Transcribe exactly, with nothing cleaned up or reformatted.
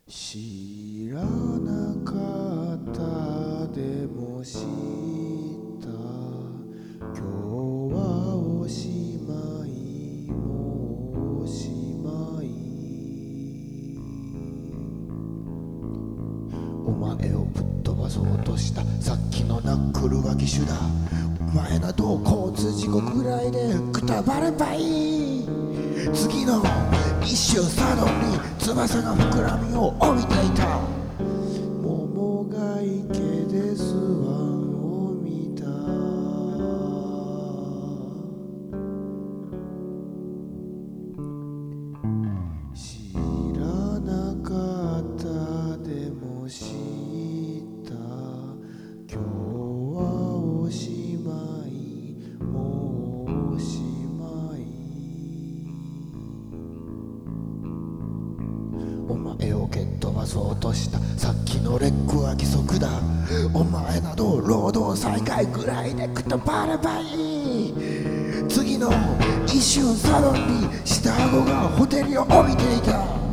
知らなかったでも知った今日はおしまいもうおしまいお前をぶっ飛ばそうとしたさっきのナックルは義手だお前など交通事故ぐらいでくたばればいい次の一瞬サドンに翼が膨らみを帯びていた桃が池でスワンを見た知らなかったでも知った今日はおしまいもうおしまいお前を蹴っ飛ばそうとしたさっきのレッグは義足だお前など労働再開ぐらいでくたばればいい次の一瞬サロンに下顎がホテルを帯びていた